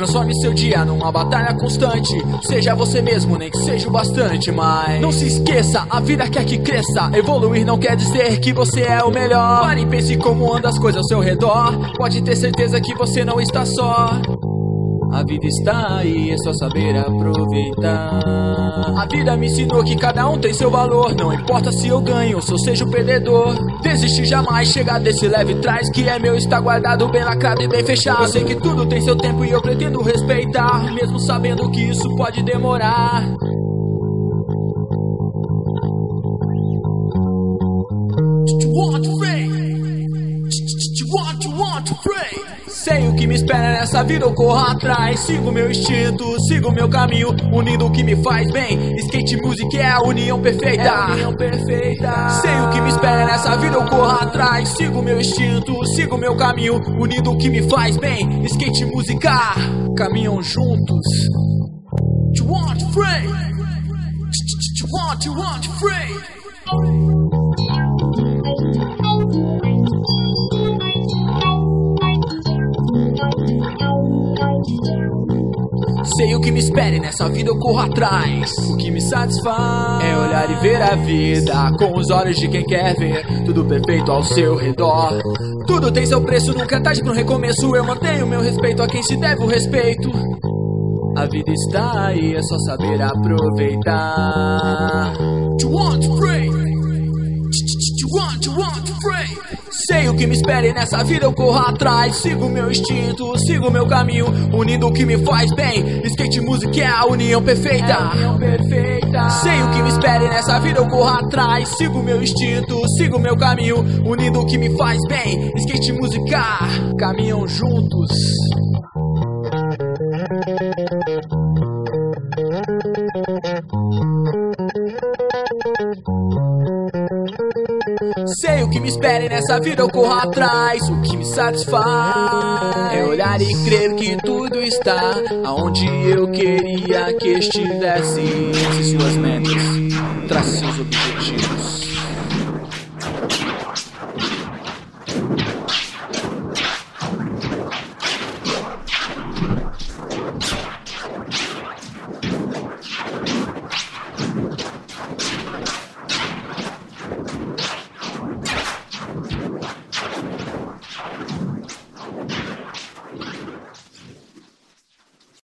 Transforme seu dia numa batalha constante. Seja você mesmo, nem que seja o bastante. Mas não se esqueça, a vida quer que cresça. Evoluir não quer dizer que você é o melhor. Pare e pense como andam as coisas ao seu redor. Pode ter certeza que você não está só. A vida está aí, é só saber aproveitar. A vida me ensinou que cada um tem seu valor. Não importa se eu ganho ou se eu seja o perdedor. Desistir jamais, chegar desse leve trás. Que é meu, está guardado, bem lacrado e bem fechado. Eu sei que tudo tem seu tempo e eu pretendo respeitar, mesmo sabendo que isso pode demorar. Sei o que me espera nessa vida, eu corro atrás. Sigo meu instinto, sigo meu caminho, unindo o que me faz bem. Skate music é a união perfeita. Sei o que me espera nessa vida, eu corro atrás. Sigo meu instinto, sigo meu caminho, unindo o que me faz bem. Skate música, caminham juntos. You want free? You want free? Sei o que me espere nessa vida, eu corro atrás. O que me satisfaz é olhar e ver a vida com os olhos de quem quer ver tudo perfeito ao seu redor. Tudo tem seu preço, nunca é tarde para um recomeço. Eu mantenho meu respeito a quem se deve o respeito. A vida está aí, é só saber aproveitar. You want free? You want free? Sei o que me espere nessa vida, eu corro atrás. Sigo meu instinto, sigo meu caminho, unindo o que me faz bem. Skate music é a união perfeita. Sei o que me espere nessa vida, eu corro atrás. Sigo meu instinto, sigo meu caminho, unindo o que me faz bem. Skate música, caminham juntos. Sei o que me espere nessa vida, eu corro atrás. O que me satisfaz é olhar e crer que tudo está aonde eu queria que estivesse. Trace suas metas, trace seus objetivos.